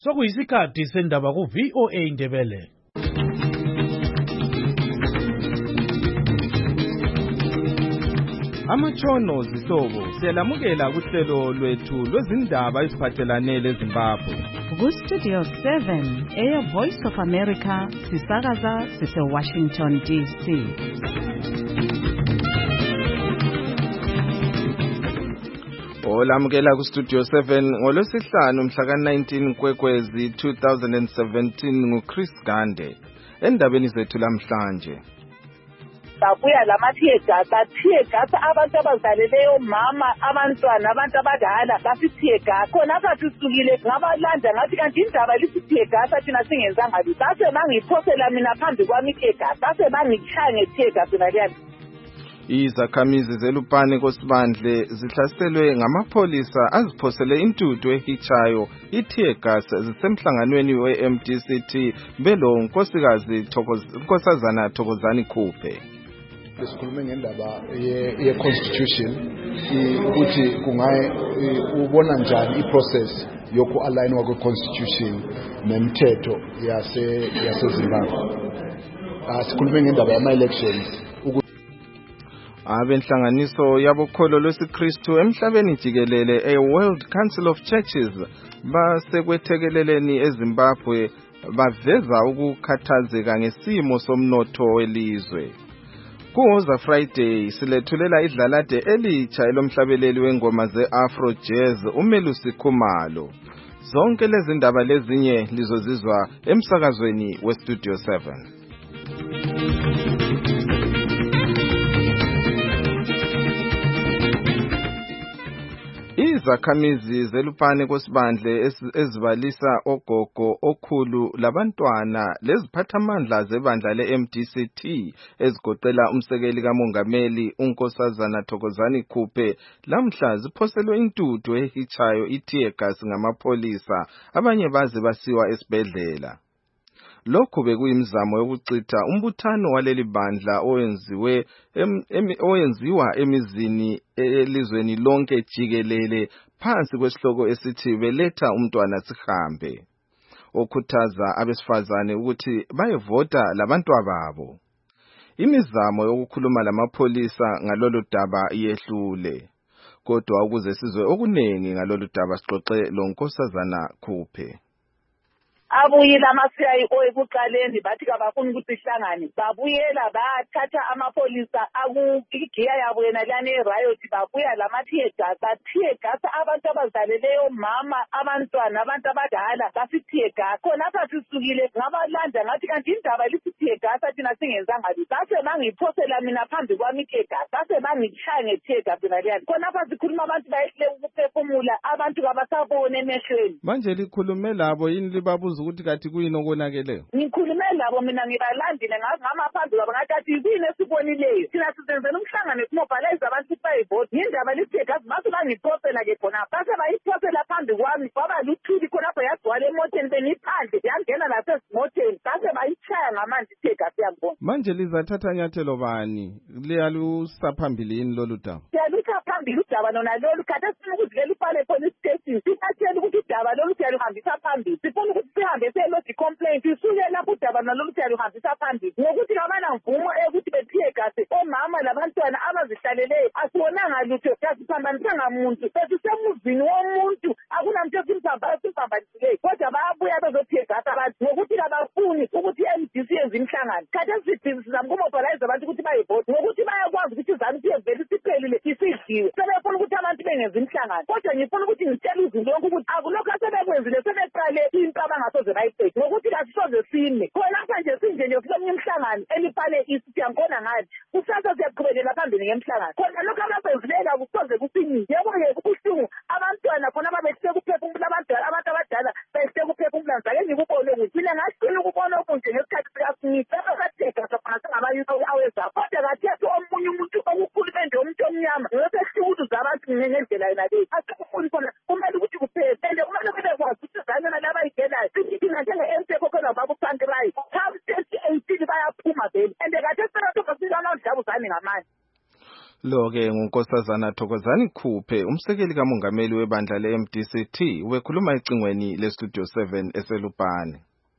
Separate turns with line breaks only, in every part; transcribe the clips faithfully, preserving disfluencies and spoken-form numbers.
Sokuyisikhathi sendaba ku V O A Ndebele.
Amatshono zihlobo siyalamukela kuhlelo lwethu lwezindaba eziphathelane leZimbabwe.
Ku Studio seven, Air Voice of America, sisakaza sise Washington D C.
Olamukela ku Studio seven ngolwesihlanu mhla ka nineteen Nkwekwezi two thousand seventeen nguChris Gande. Endabeni zethu lamhlanje.
Babuya lamathie gasa thie gasa abantu abazaleleyo mama abantwana abantu abadala basithie gasa khona apha sisukile ngabalanda ngathi kanti indaba lisithie gasa thina singenzanga lutho base bangiphosela mina phambi kwami thie gasa base bangichaya ngethie gasa naliyani.
Izakhamizi zeLupane koSibandle zihlaselwe ngamapolisa aziphosele intuthu ehichayo ithie gas zisemhlanganweni we-M D C T belo nkosikazi Nkosazana Thokozani Khuphe.
Sikhulume ngendaba ye constitution ukuthi kungaye ubona njani iprocess yoku align wa constitution nemithetho yase yase Zimbabwe. Sikhulume ngendaba yama elections.
Abenhlanganiso yabokholo lwesiKristu emhlabeni jikelele e World Council of Churches basekwethekeleleni eZimbabwe baveza ukukhathazeka ngesimo somnotho welizwe. Kuwoza Friday silethulela idlalade elitsha elomhlabeleli wengoma ze-Afro Jazz uMelusi Khumalo. Zonke lezi ndaba lezinye lizozizwa emsakazweni weStudio seven. Izakhamizi zeLupane koSibandle ezibalisa ogogo okhulu labantwana leziphathamandla zebandla le-M D C T ezigoqela umsekeli kamongameli uNkosazana Thokozani Khuphe lamhla ziphoselwe intuthu ehichayo ithie gas ngamapolisa abanye baze basiwa esibhedlela. Lokhu bekuyimizamo yokucitha umbuthano waleli bandla owenziwe em, em, owenziwa emizini elizweni lonke jikelele phansi kwesihloko esithi beletha umntwana sihambe, okhuthaza abesifazane ukuthi bayevota labantwababo. Imizamo yokukhuluma lamapolisa ngalolu daba yehlule, kodwa ukuze sizwe okunengi ngalolu daba sixoxe loNkosazana Khuphe.
Abuyela ama-C I O ekuqaleni bathi kabafuni ukuthi sihlangane babuyela bathatha amapolisa akugiya yabo yena lane riot babuya lamathie gasa thie gasa abantu abazaleleyo mama abantwana abantu abadala basithie gasa khona apha sisukile ngabalanda ngathi kanti indaba lisithie gasa thina singenzanga lutho base bangiphosela mina phambi kwami thie gasa base bangichaya ngethie gasa naliyani khona apha sikhuluma abantu bayehle ukuphefumula abantu kabasabone emehlweni.
Manje likhulume labo yini libabuza ukuthi kathi kuyini okonakeleyo?
Ngikhulume labo mina ngibalandile ngama phambi kwabo ngathi athi yini esibonileyo thina sizenzela umhlangano simobilize abantu bayivoti indaba lithie gas bathi bangiphosela ke khona base bayiphosela phambi kwami baba luthuli khona apho yagcwala emoteni beniphandle yangena nasesimoteni base bayichaya ngamanzi ithie gas yangibona.
Manje lizathatha nyathelo bani liyalusa phambili yini lolu daba?
Siyalusa phambili udaba lona lolu kade sifuna ukuthi ke lupale police station sithathele ukuthi udaba lolu siyaluhambisa phambili sifuna ukuthi sihambe selodi complaint isuke lapho udaba nalolu siyaluhambisa phambili ngokuthi kabana mvumo ukuthi bethie gasi omama labantwana abazihlaleleyo asibonanga lutho sasiphambanisanga muntu sesisemuzini womuntu akunamuntu esimphambanisileyo kodwa bayabuya bezothie gasi abantu ngokuthi kabafuni ukuthi i-M D C yenze imhlangano kade sizama ukumobilize abantu ukuthi bayivoti ngokuthi bayakwazi ukuthi izanu siyevele isiphelile isidliwe sebefuna ukuthi abantu bengenza imhlangano kodwa ngifuna ukuthi ngitshele uzulu lonke ukuthi akulokho asebekwenzile sebeqale into abangasoze bayiqede ngokuthi kasisoze sime khona apha nje sinje nje kufika omunye umhlangano elipale isiyangibona ngathi kusasa siyaqhubekela phambili ngemhlangano khona lokho abakwenzileyo akusoze kusinyise yebo-ke kubuhlungu abantwana khona ababehleke ukuphefumula abadala abantu abadala behleke ukuphefumula ngizake ngikubone ukuthi mina ngaqina ukubona okunje ngesikhathi sikasinise abakatheka safana sengabayuthi aweza kodwa kathethi omunye umuntu okukhulu bende umuntu omnyama ngiyosehlukuza abantu ngendlela yena leyi asikufuni khona kumele ukuthi kuphele ende kumele kube kwazi ukuthi zanyana labayigelayo thina njenge-M P kokhona babusantirai phambi twenty eighteen bayaphuma vele ende kade sinathokasikanodlabuzane ngamanje.
Lo-ke ngunkosazana Thokozani Khuphe, umsekeli kamongameli webandla le-M D C T, wekhuluma ecingweni le-Studio seven eselupane.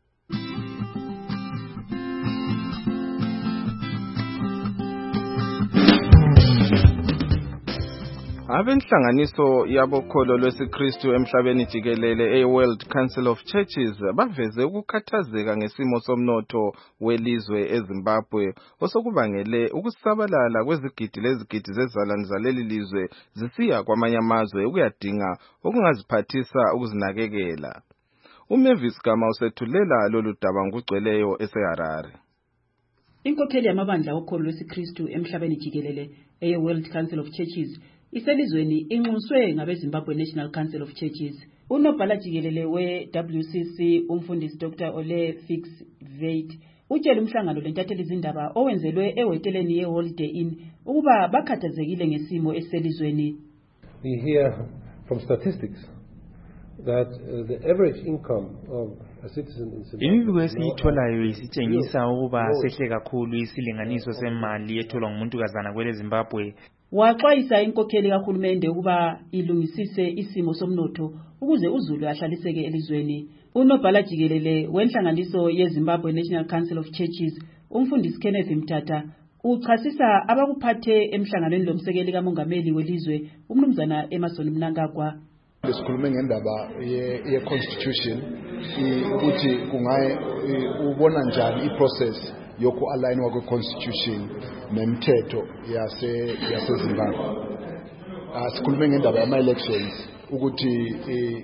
Abenhlanganiso yabokholo lwesiKristu emhlabeni jikelele e-World Council of Churches baveze ukukhathazeka ngesimo somnotho welizwe eZimbabwe osokubangele ukusabalala kwezigidi lezigidi zezalwane zaleli lizwe zisiya kwamanye amazwe ukuyadinga okungaziphathisa ukuzinakekela. uMavis Gama usethulela lolu daba ngokugcweleyo eseHarare.
Inkokheli yamabandla okholo lwesiKristu emhlabeni jikelele e-World Council of Churches iselizweni inxuswe ngabeZimbabwe National Council of Churches. Unobhala jikelele we-W C C umfundisi Doctor Ole Fix Veit utshela umhlangano lentatheli izindaba owenzelwe ehoteleni ye-Holiday Inn ukuba bakhathazekile ngesimo eselizweni.
We hear from statistics that uh, the average income of a citizen in Zimbabwe.
Imibiko esiyitholayo isitshengisa ukuba sehle kakhulu isilinganiso semali etholwa ngumuntu kazana kwele Zimbabwe.
Waxwayisa inkokheli kahulumende ukuba ilungisise isimo somnotho ukuze uZulu ahlaliseke elizweni. Unobhala jikelele wenhlanganiso yeZimbabwe National Council of Churches umfundisi Kenneth Mthatha uchasisa abakuphathe emhlanganweni lomsekeli kamongameli welizwe umnumzana Emerson Mnangagwa.
Sikhulume ngendaba ye constitution ukuthi kungaye ubona njani iprocess yoku align kwe constitution nemithetho yase yase Zimbabwe. Asikhulume ngendaba yama elections ukuthi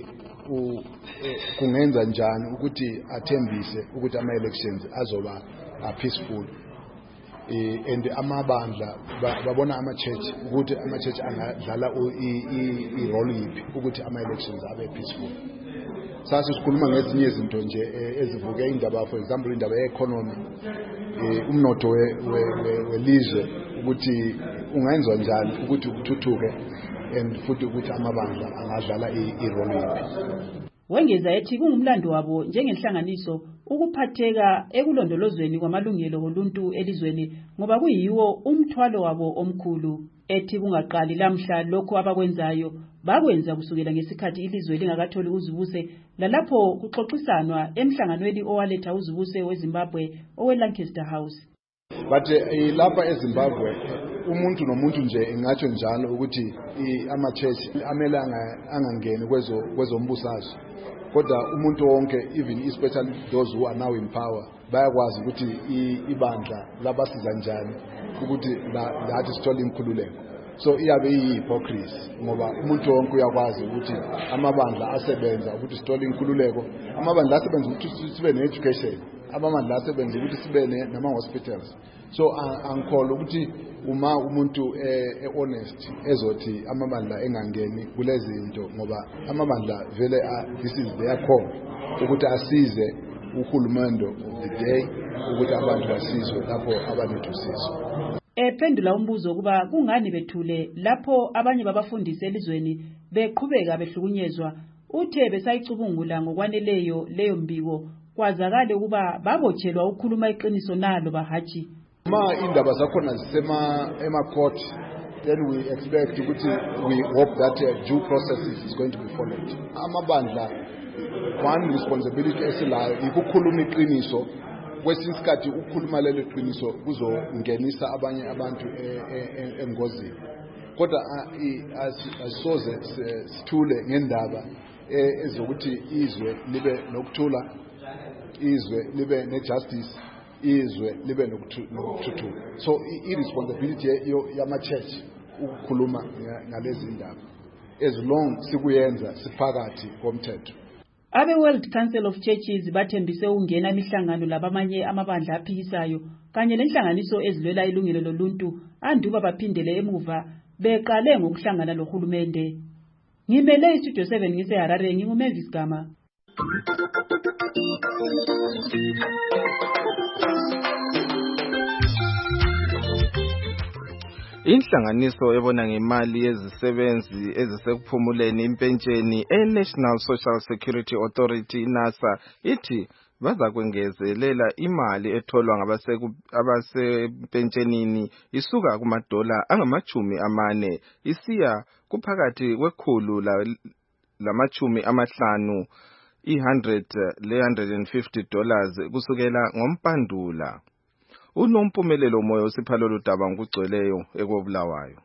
kungenza njani ukuthi athembise ukuthi ama elections azoba peaceful. And amabandla babona ama church ukuthi ama church angadlala i role yipi ukuthi ama elections abe peaceful. Sasa sikhuluma ngezinye izinto nje ezivuke indaba, for example indaba ye-economy, umnotho welizwe ukuthi ungenziwa njani ukuthi kuthuthuke and futhi ukuthi amabandla angadlala i-role yipi.
Wengeza ethi kungumlando wabo njengenhlanganiso ukuphatheka ekulondolozweni kwamalungelo oluntu elizweni ngoba kuyiwo umthwalo wabo omkhulu. Ethi kungaqali lamhla lokho abakwenzayo bakwenza kusukela ngesikhathi ilizwe lingakatholi uzibuse lalapho kuxoxisanwa emhlanganweni owaletha uzibuse weZimbabwe oweLancaster House.
But lapha eZimbabwe umuntu nomuntu nje ingatsho njalo ukuthi ama church amele angangeni kwezo kwezombusazwe. Kodwa umuntu wonke, even especially those who are now in power, bayakwazi ukuthi ibandla labasiza njani ukuthi lathi sithole inkhululeko. So iyabe iyi-hypocrisy ngoba umuntu wonke uyakwazi ukuthi amabandla asebenza ukuthi sithole inkhululeko, amabandla asebenza ukuthi sibe ne-education, amabandla asebenza ukuthi sibe nama-hospitals. So angikholwa ukuthi uma umuntu e-honest ezothi amabandla engangeni kulezi zinto ngoba amabandla vele this is their core ukuthi asize uhulumende of the day ukuthi abantu basizwe lapho abanethu sizo.
Ephendula umbuzo kuba kungani bethule lapho abanye babafundisi elizweni beqhubeka behlukunyezwa uthe besayicubungula ngokwaneleyo leyo mbiko kwazakale ukuba babotshelwa ukukhuluma iqiniso nalo bahathi.
Ma indaba zakhona zisema ema court, then we expect ukuthi we hope that uh, due process is going to be followed. Amabandla one responsibility esilayo ukukhuluma iqiniso, kwesinye isikhathi ukukhuluma lelo iqiniso kuzongenisa abanye abantu engozini. Kodwa asisoze sithule ngendaba ezokuthi izwe libe nokuthula, izwe libe nejustice, izwe libe nokuthuthuka. So i-responsibility yama-church ukukhuluma ngalezi ndaba as long sikuyenza siphakathi komthetho.
Abe-World Council of Churches bathembise ungena imihlangano labamanye amabandla aphikisayo kanye nenhlanganiso ezilwela ilungelo loluntu anduba baphindele emuva beqale ngokuhlangana lohulumende. Ngimele iStudio seven ngiseHarare nginguMavis Gama.
Inhlanganiso ebona ngemali yezisebenzi ezisekuphumuleni impentsheni e-National Social Security Authority NASA ithi bazakwengezelela imali etholwa ngabasepentshenini isuka kumadola angamachumi amane isiya kuphakathi kwekhulu lamachumi amahlanu i-one hundred fifty dollars kusukela ngoMpandula. Unompumelelo moyo usiphalelo daba ngugcweleyo ekobulawayo.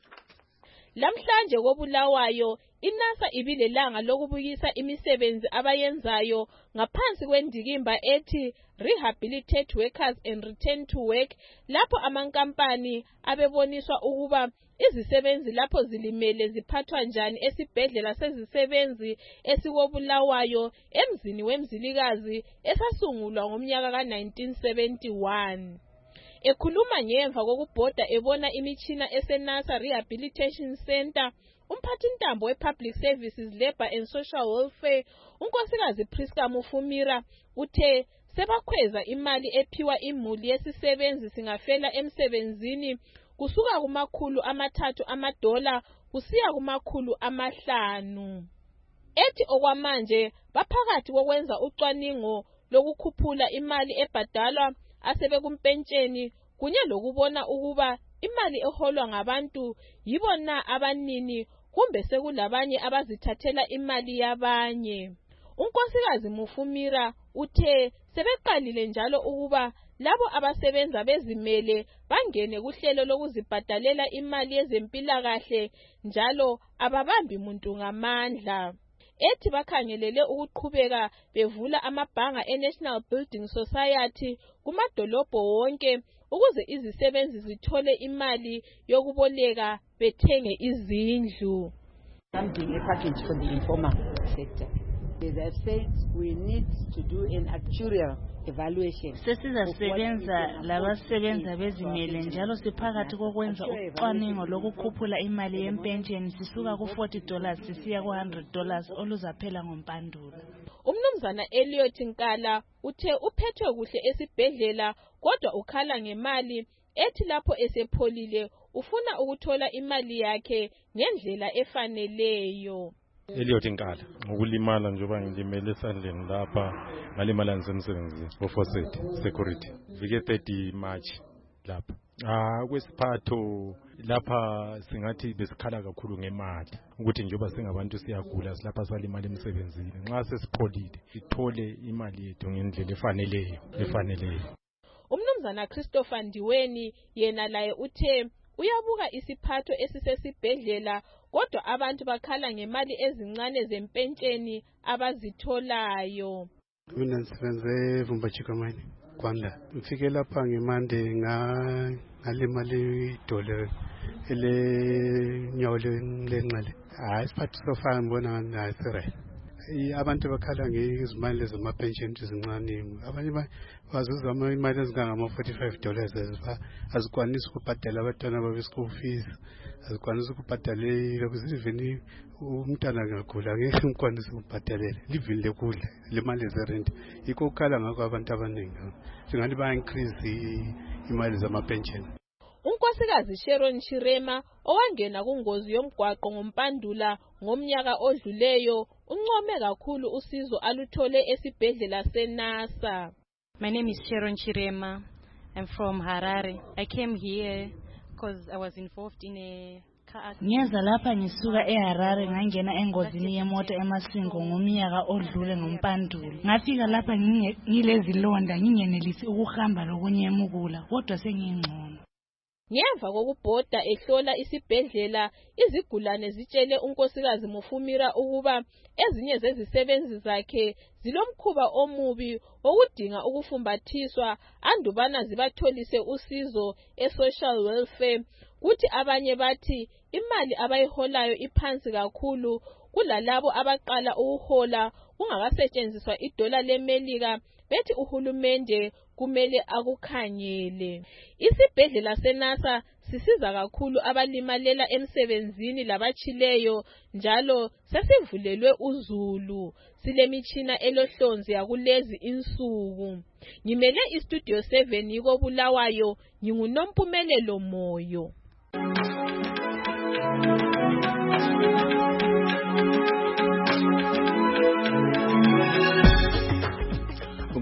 Lamhlanje kobulawayo iNASA ibilelanga lokubuyisa imisebenzi abayenzayo ngaphansi kwendikimba ethi Rehabilitate Workers and Return to Work, lapho amankampani abeboniswa ukuba izisebenzi lapho zilimele ziphathwa njani esibhedlela sezisebenzi esikobulawayo emzini wemzilikazi esasungulwa ngomnyaka ka nineteen seventy-one. Ekhuluma ngemva kokubhoda ebona imitshina eseNASA Rehabilitation Center, umphathintambo we-Public Services, Labour and Social Welfare, unkosikazi Priska Mufumira, uthe sebakhweza imali ephiwa imuli yesisebenzi singafela emsebenzini kusuka kumakhulu amathathu amadola kusiya kumakhulu amahlanu. Ethi okwamanje baphakathi kokwenza ucwaningo lokukhuphula imali ebhadalwa asebekumpentsheni kunye lokubona ukuba imali eholwa ngabantu yibona abanini kumbe sekulabanye abazithathela imali yabanye. Unkosikazi Mufumira uthe sebeqalile njalo ukuba labo abasebenza bezimele bangene kuhlelo lokuzibhadalela imali yezempilakahle njalo ababambi muntu ngamandla. Ethi bakhangelele ukuqhubeka bevula amabhanga e-National Building Society kumadolobho wonke ukuze izisebenzi zithole imali yokuboleka bethenge izindlu.
Something a package for the informal sector. As I've said, we need to do an actuarial evaluation.
Sesizasebenza labasebenza bezimele njalo siphakathi kokwenza ucwaningo lokukhuphula imali yempensheni sisuka ku forty dollars sisiya ku one hundred dollars oluzaphela ngoMpandula.
Umnumzana Elliot Nkala uthe uphethwe kuhle esibhedlela kodwa ukhala ngemali ethi lapho esepholile ufuna ukuthola imali yakhe ngendlela efaneleyo.
Elliot Nkala ngokulimala njengoba ngilimele esandleni lapha ngalimala ngisemsebenzini ofoseti security vike thirty March lapha. Ah kwesiphatho lapha singathi besikhala kakhulu ngemali ukuthi njengoba singabantu siyagula silapha swalimala emsebenzini nxa sesipholile sithole imali yethu ngendlela efaneleyo efaneleyo.
Umnumzana Christopher Ndiweni yena laye uthe uyabuka isiphatho esisesibhedlela kodwa abantu bakhala ngemali ezincane zempentsheni abazitholayo.
Mina ngisebenze Vumba Chikamani Kwanda. Ngifike lapha ngemande nga ngalimali idollar ele nyawo lenxele. Hayi isiphatho sofana ngibona ngathi sire. Abantu bakhala ngezimali zamapension ezincane. Abanye bazuza imali ezingama forty-five dollars azikwanisi ukubhadala abantwana babo school fees, azikwanisi ukubhadala lokuzivini umntana ngagula ngeke ngikwanise ukubhadalela livini lekudla lemali zerent. Yikho ukhala ngakho abantu abaningi singathi ba increase imali zamapension.
Unkosikazi Sharon Chirema owangena kungozi yomgwaqo ngoMpandula ngomnyaka odluleyo uncome kakhulu usizo aluthole esibhedlela seNASA.
My name is Sharon Chirema. I'm from Harare. I came here because I was involved in a car accident.
Ngiyeza lapha ngisuka eHarare ngangena engozini yemoto eMasingo ngomnyaka odlule ngoMpandula. Ngafika lapha ngilezilonda ngingenelisi ukuhamba lokunyemukula kodwa sengingcono.
Ngemva kokubhoda ehlola isibhedlela izigulane zitshele unkosikazi Mufumira ukuba ezinye zezisebenzi zakhe zilomkhuba omubi okudinga ukufumbathiswa andubana zibatholise usizo e-social welfare kuthi abanye bathi imali abayiholayo iphansi kakhulu kulalabo abaqala ukuhola kungakasetshenziswa idola leMelika bethi uhulumende kumele akukhanyele. Isibhedlela seNASA sisiza kakhulu abalimalela emsebenzini labachileyo njalo sesivulelwe uzulu. Silemitshina elohlonzi yakulezi insuku. Ngimele istudio seven yiko Bulawayo, nginguNompumelelo Moyo.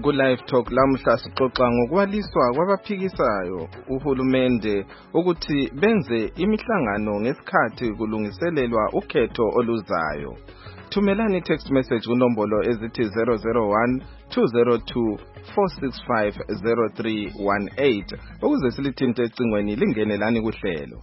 ku Live Talk lamhla sixoxa ngokwaliswa kwabaphikisayo uhulumende ukuthi benze imihlangano ngesikhathi kulungiselelwa ukhetho oluzayo. Thumelani text message kunombolo ezithi zero zero one two zero two four six five zero three one eight ukuze silithinte ecingweni lingenelani kuhlelo.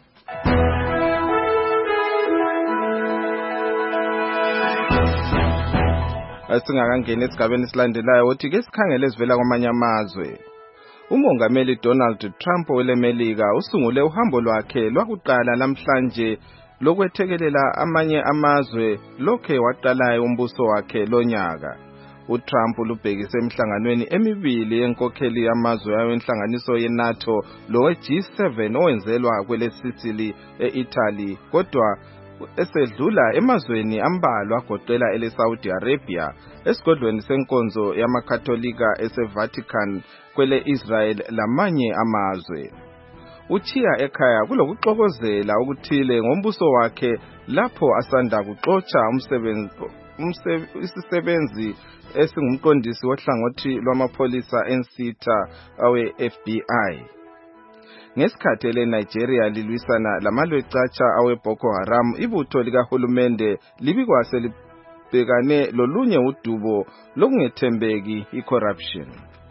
Asingakangena esigabeni esilandelayo wothi ke sikhangele esivela kwamanye amazwe. Umongameli Donald Trump welemelika usungule uhambo lwakhe lwakuqala namhlanje lokwethekelela amanye amazwe lokhe waqalayo umbuso wakhe lonyaka. uTrump lubhekise emhlanganweni emibili yenkokheli yamazwe awenhlanganiso yeNATO lowe G seven owenzelwa kwele Sicily eItaly kodwa esedlula emazweni ambalwa agoqela ele Saudi Arabia esigodlweni senkonzo yamakatholika eseVatican kwele Israel lamanye amazwe. Uchiya ekhaya kulokuxokozela okuthile ngombuso wakhe lapho asanda kuxoxa umsebenzi isisebenzi esingumqondisi wohlangothi lwamapholisa ensitha awe F B I. Ngesikhathi le Nigeria lilwisana lamalwecatsha awe Boko Haram, ibutho likahulumende libikwase libhekane lolunye udubo lokungethembeki i-corruption.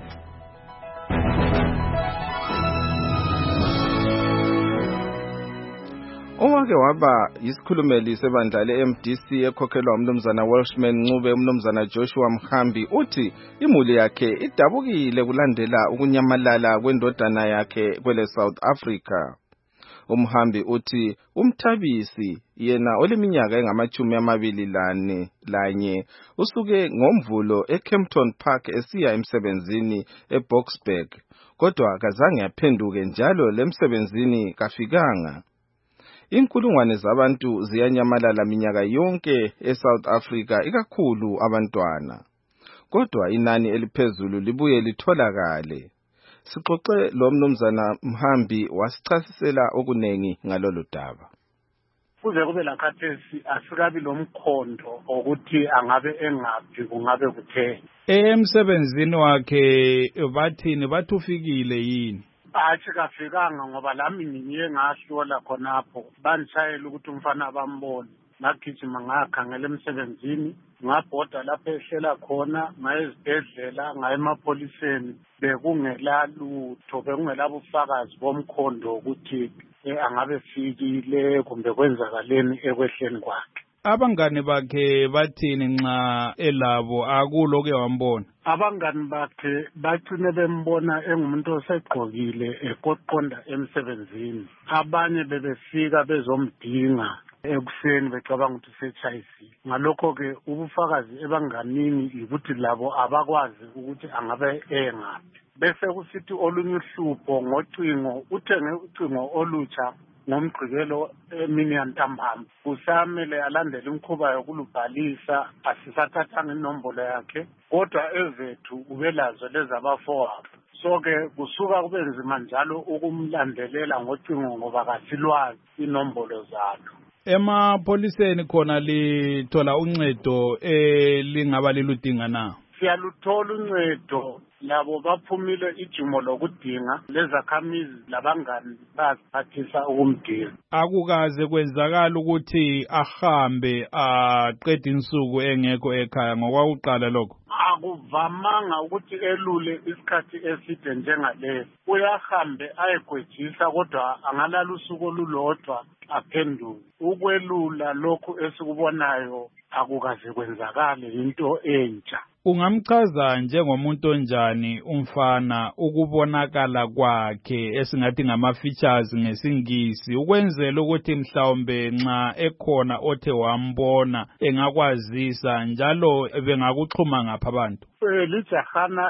Owake waba yisikhulumeli sebandla le-M D C ekhokhelwa umnumzana Welshman Ncube umnumzana Joshua Mhambi uthi imuli yakhe idabukile kulandela ukunyamalala kwendodana yakhe kwele South Africa. Umhambi uthi umthabisi yena oleminyaka engamachumi amabili lane lanye usuke ngomvulo eKempton Park esiya emsebenzini eBoksburg kodwa kazange aphenduke njalo lemsebenzini kafikanga. Inkulungwane zabantu ziyanyamalala minyaka yonke eSouth Africa ikakhulu abantwana. Kodwa inani eliphezulu libuye litholakale. Sixoxe lo mnumzana Mhambi wasichasisela okunengi ngalolu daba.
Kuze kube lakhathesi asikabi lomkhondo ukuthi angabe engaphi kungabe kuthe.
Emsebenzini wakhe bathini bathufikile yini?
Athi kafikanga ngoba lami ngiye ngahlola khonapho banishayela ukuthi umfana bambone ngagijima ngakhangela emsebenzini ngabhoda lapho ehlela khona ngayezibhedlela ngayemapoliseni bekungela lutho bekungela bufakazi bomkhondo ukuthi angabe fikile kumbe kwenzakaleni ekwehleni kwakhe.
Abangani bakhe bathini nxa elabo akuloke wambona?
Abangani bakhe bacine bembona engumuntu osegqokile ekoqonda emsebenzini. Abanye bebefika bezomdinga ekuseni becabanga ukuthi sechayisile. Ngalokho ke ubufakazi ebanganini ukuthi labo abakwazi ukuthi angabe engaphi. Bese kusithi olunye uhlupho ngocingo uthenge ucingo olutsha ngomgqibelo emini yantambama kusamele alandele imkhuba yokulubhalisa asisathathanga inombolo yakhe kodwa ezethu ubelazo lezabafowabo so ke kusuka kube nzima njalo ukumlandelela ngocingo ngoba kasilwazi inombolo zakhe.
Emapoliseni khona lithola uncedo elingaba liludinga na?
Siyaluthola uncedo labo baphumile ijumo lokudinga lezakhamizi labangani baziphathisa ukumdinga.
Akukaze kwenzakala ukuthi ahambe aqede insuku engekho ekhaya ngokwakuqala lokho?
Akuvamanga ukuthi elule isikhathi eside njengalesi. Uyahambe ayegwejisa kodwa angalala usuku olulodwa aphenduke. Ukwelula lokhu esikubonayo akukaze kwenzakale into entsha.
Ungamchaza njengomuntu onjani umfana ukubonakala kwakhe esingathi ngama features ngesingisi ukwenzela ukuthi mhlawumbe nxa ekhona othe wambona engakwazisa njalo bengakuxhuma ngapha abantu?
Lijahana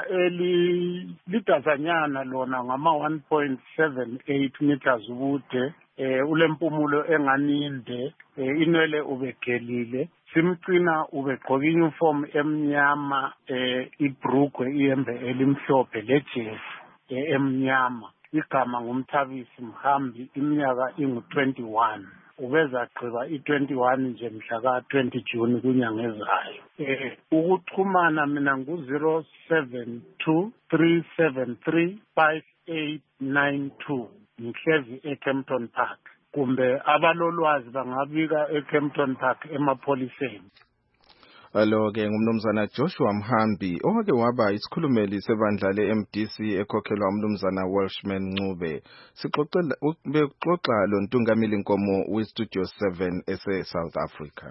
eli lidazanyana lona ngama one point seven eight meters ubude. Eh ulempumulo enganinde inwele ubegelile simcina ubegqoka uniform emnyama eh ibrugwe iyembe elimhlophe lejesi emnyama igama ngumthabisi Mhambi iminyaka ingu twenty-one ubezagqiba i-twenty-one nje mhla ka-twenty June kunyanga ezayo. Eh, ukuchumana mina ngu-zero seven two three seven three five eight nine two ngihlezi eKempton Park. Kumbe abalolwazi bangabika eKempton Park emapholiseni.
Alo-ke ngumnumzana Joshua Mhambi owake waba isikhulumeli sebandla le-M D C ekhokhelwa umnumzana Welshman Ncube. Sixoxela bexoxa lo Ntungamili Nkomo we-Studio seven ese-South Africa.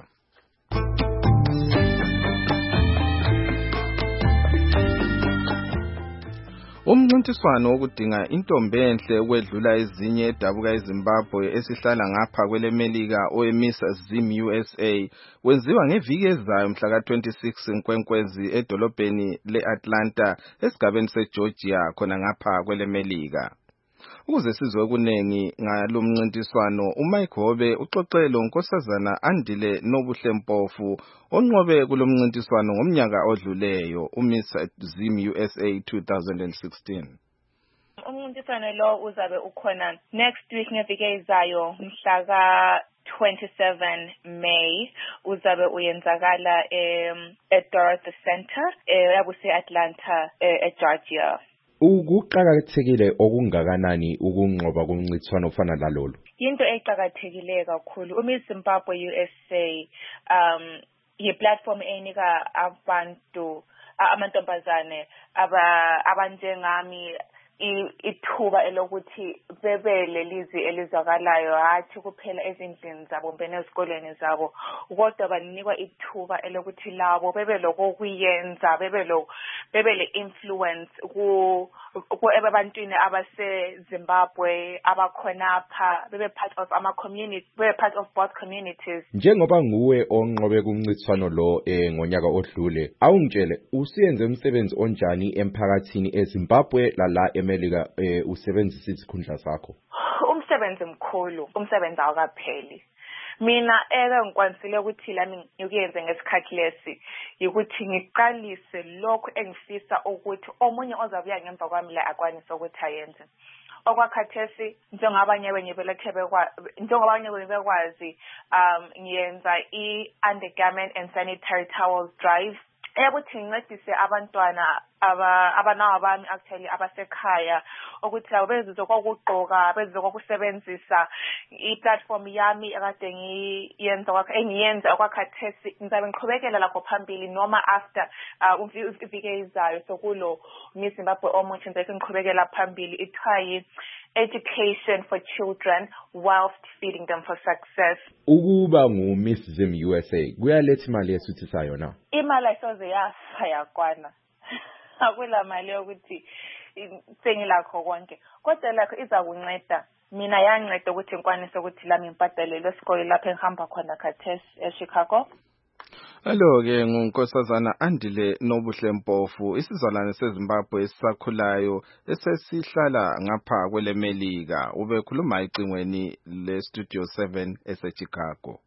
Umncintiswano wokudinga intombi enhle ukwedlula ezinye edabuka eZimbabwe esihlala ngapha kwele Melika oweMiss Zim U S A wenziwa ngeviki ezayo mhla ka twenty-six Nkwenkwezi edolobheni le-Atlanta esigabeni seGeorgia khona ngapha kwele Melika. Ukuze sizwe okunengi ngalo mncintiswano uMike Hobe uxoxe lo Nkosazana Andile Nobuhle Mpofu onqobe kulo mncintiswano ngomnyaka odluleyo uMiss Zim U S A twenty sixteen.
Umncintiswano lo uzabe ukhona next week ngeviki ezayo mhla ka twenty-seven May uzabe uyenzakala em eDorothy Center eyabuse Atlanta eGeorgia.
Ukuqhakathekile okungakanani ukunqoba kumncintiswano ofana lalolu?
Into eqhakathekile kakhulu uMiss Zimbabwe U S A um yiplatform enika abantu amantombazane aba abanjengami ithuba elokuthi bebele lizi elizakalayo hathi kuphela ezindlini zabo mbene ezikoleni zabo kodwa banikwa ithuba elokuthi labo bebeloko kuyenza bebelo bebele influence ku ku ebantwini abase Zimbabwe abakhonapha bebe part of ama community bebe part of both communities.
Njengoba nguwe onqobe kumncintiswano lo eh ngonyaka odlule awungitshele usiyenze umsebenzi onjani emphakathini eZimbabwe lala eMelika eh usebenzisa izikhundla zakho?
Umsebenzi mkhulu umsebenzi awukapheli. Mina eke ngikwansile ukuthi lami ngikuyenze ngesikhathi lesi ukuthi ngiqalise lokho engifisa ukuthi omunye ozabuya ngemva kwami la akwanise ukuthi ayenze. Okwakhathesi njengabanye benye belethe bekwa njengabanye benye bekwazi um ngiyenza i-undergarment and sanitary towels drive eyakuthi ngincedise abantwana aba abanawa bami actually abasekhaya ukuthi labo bezizokugqoka bezizokusebenzisa i-platform yami akade ngiyenza kwakhe engiyenza okwakhathesi ngizabe ngiqhubekela lapho phambili noma after iviki ezayo sokulo Miss Zimbabwe omuthi ngizabe ngiqhubekela phambili ithiwa education for children whilst feeding them for success.
Ukuba ngu Miss Zim U S A kuyaletha imali esuthisa yona?
Imali ayisoze yafa yakwana. Akula mali yokuthi sengilakho konke kodwa lakho iza kunceda mina yanceda ukuthi ngikwanise ukuthi lami ngibhadalelwe isikole lapho engihamba khona khathesi eChicago.
Alo-ke nguNkosazana Andile Nobuhle Mpofu isizalwane seZimbabwe esisakhulayo esesihlala ngapha kwele Melika ubekhuluma icingweni le-Studio seven eseChicago.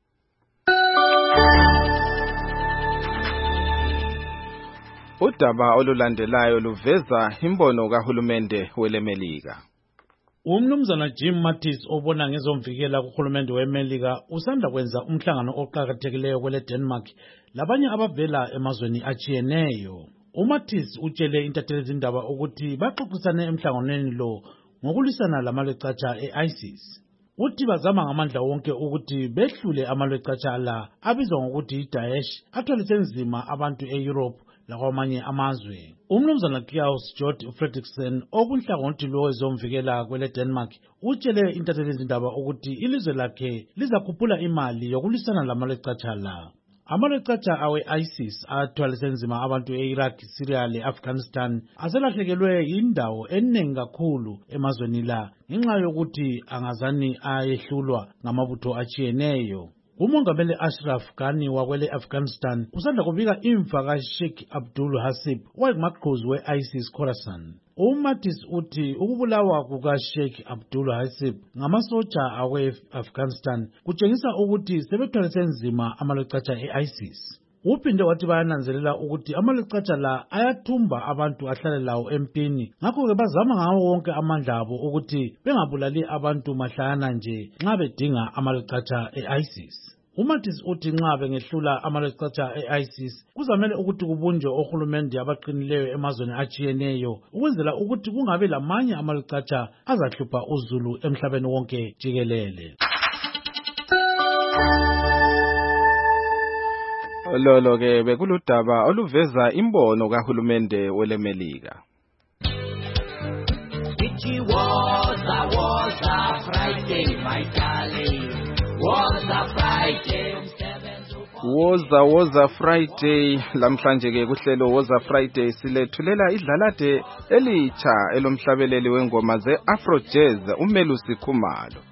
Udaba olulandelayo luveza imbono kahulumende wele Melika.
Umnumzana Jim Mattis obona ngezomvikela kuhulumende weMelika usanda kwenza umhlangano oqhakathekileyo kwele Denmark labanye abavela emazweni achiyeneyo. uMattis utshele intatheli zindaba ukuthi baxoxisane emhlanganweni lo ngokulisana lamalwecatsha e-ISIS. Uthi bazama ngamandla wonke ukuthi behlule amalwecatsha la abizwa ngokuthi iDaesh athwalise nzima abantu eEurope lakwamanye amazwe. Umnumzana Klaus Jort Fredriksen okunhlangothi lo ezomvikela kwele Denmark utshele intatheli zindaba ukuthi ilizwe lakhe lizakhuphula imali yokulisana lamalwecatsha la. Amalwecatsha awe-ISIS athwalise nzima abantu e-Iraq, Syria le-Afghanistan aselahlekelwe indawo eningi kakhulu emazweni la ngenxa yokuthi angazani ayehlulwa ngamabutho achiyeneyo. Umongameli Ashraf Ghani wakwele Afghanistan usanda kubika imfa kaSheikh Abdul Hasib owayengumaqhuzu we-ISIS Khorasan. uMattis uthi ukubulawa kukaSheikh Abdul Hasib ngamasotsha awe-Afghanistan kutshengisa ukuthi sebethwalise nzima amalwecatsha e-ISIS. uphinde wathi bayananzelela ukuthi amaleqatsha la ayathumba abantu ahlale lawo empini, ngakho-ke bazama ngawo wonke amandla abo ukuthi bengabulali abantu mahlayana nje nxa bedinga amaleqatsha e-ISIS. uMathis uthi nxa bengehlula amaleqatsha e-ISIS kuzamele ukuthi kubunjwe ohulumende abaqinileyo emazweni atshiyeneyo ukwenzela ukuthi kungabe lamanye amaleqatsha azahlupha uzulu emhlabeni wonke jikelele.
Lolo ke bekuludaba oluveza imbono kahulumende welemelika.
It was a was a Friday, my darling. Was a Friday.
Woza woza Friday lamhlanje ke kuhlelo Woza Friday silethulela idlalade elitsha elomhlabeleli wengoma ze Afro Jazz uMelusi Khumalo.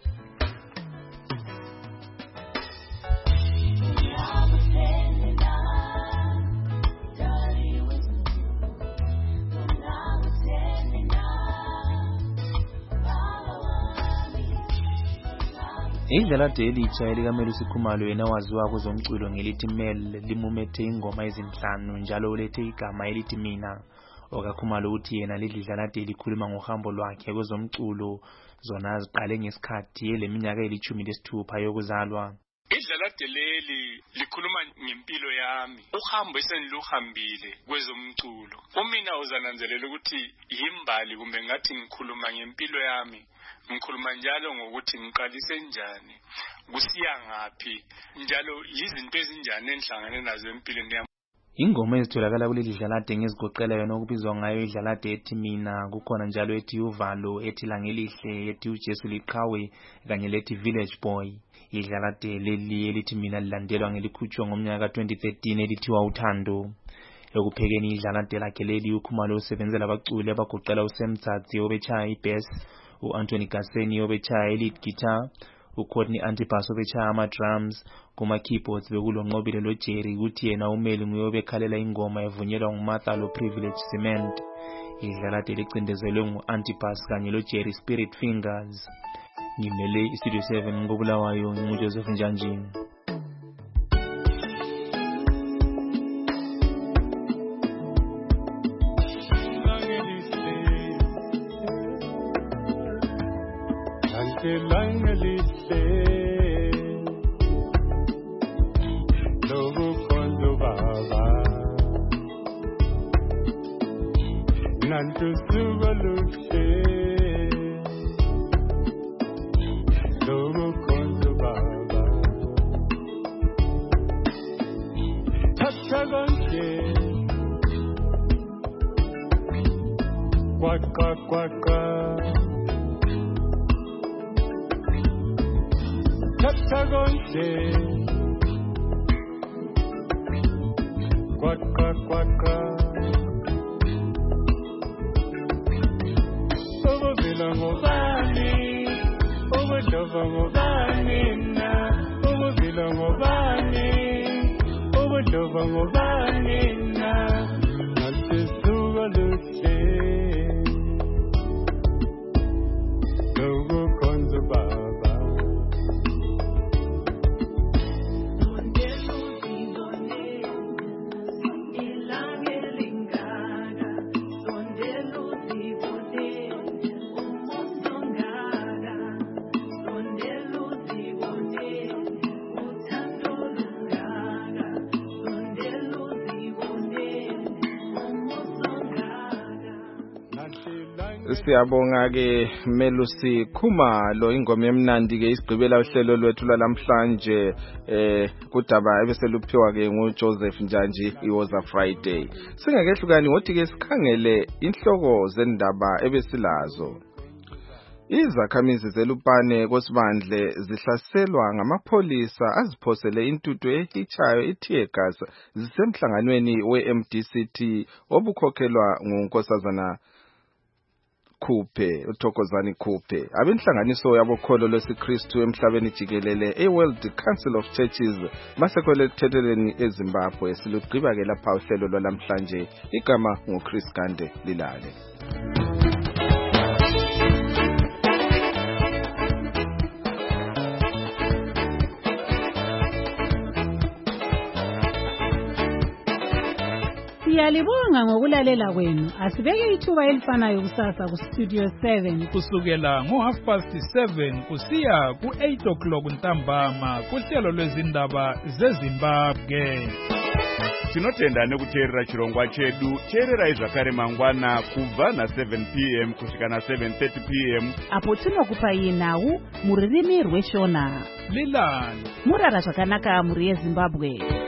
Idlalade elitsha elikaMelusi Khumalo yena waziwa kwezomculo ngelithi Mel limumethe ingoma ezinhlanu njalo ulethe igama elithi Mina. OkaKhumalo uthi yena leli dlalade likhuluma ngohambo lwakhe kwezomculo zona ziqale ngesikhathi eleminyaka elithumi lesithupha yokuzalwa.
Idlalade leli likhuluma ngempilo yami, uhambo eseniluhambile kwezomculo. Umina uzananzelela ukuthi yimbali kumbe ngathi ngikhuluma ngempilo yami. Ngikhuluma njalo ngokuthi ngiqalise njani, kusiya ngaphi, njalo yizinto ezinjani enhlangane nazo empilweni yami.
Ingoma ezitholakala kuleli dlalade ngezigoqela yona okubizwa ngayo idlalade ethi Mina, kukhona njalo ethi Uvalo, ethi Langelihle, ethi uJesu liqhawe kanye lethi Village Boy. Idlalade leli elithi Mina lilandelwa ngelikhutshwa ngomnyaka ka twenty thirteen elithiwa Uthando. Ekuphekeni idlalade lakhe leli uKhumalo usebenzela abaculi abagoqela uSemtsatsi obetshaya ibass, u-Anthony Gaseni obetshaya lead guitar, uCourtney Antipas obetshaya ama-drums, kuma-keyboards bekulonqobile loJerry, kuthi yena uMeli nguye obekhalela ingoma evunyelwa nguMartha lo-Privilege Cement. Idlalade licindezelwe ngu-Antipas kanye loJerry Spirit Fingers. Ngimele iStudio seven ngobulawayo nguJoseph Njanjini.
Langelihle lokukhonzo baba nantusuka luhle lokukhonzo baba thatha konke kwaqa kwaqa Tagonte Quaca quaca Over Villangovani Over Dovangovani na Over Villangovani Over Dovangovani na Nante suga luce Logo konzo baba
Siyabonga ke Melusi Khumalo, ingoma emnandi ke isigqibela uhlelo lwethu lamhlanje eh kudaba ebeseluphiwa ke nguJoseph Njanji iWoza Friday. Singakehlukani ngothi ke sikhangele inhloko zendaba ebesilazo. Izakhamizi zelupane kosibandle zihlaselwa ngamapholisa aziphosele intuthu ehichayo etear gas zisemhlanganweni we-M D C T obukhokhelwa nguNkosazana Khuphe, uThokozani Khuphe. Abenhlanganiso yabokholo lwesiKristu emhlabeni jikelele eWorld Council of Churches basekweletheleni eZimbabwe. Silugqiba ke lapha uhlelo lwalamhlanje. Igama nguChris Gande Lilale.
Siyalibonga ngokulalela kwenu. Asibeke ithuba elifanayo kusasa ku Studio seven
kusukela ngo half past seven kusiya ku eight o'clock ntambama kuhlelo lwezindaba zeZimbabwe.
Tinotenda nekuteerera chirongwa chedu. Teererai zvakare mangwana kubva na seven p m kusvika na seven thirty p m
apo tinokupai nhau mururimi rweshona.
Lilani
murara zvakanaka muri yeZimbabwe.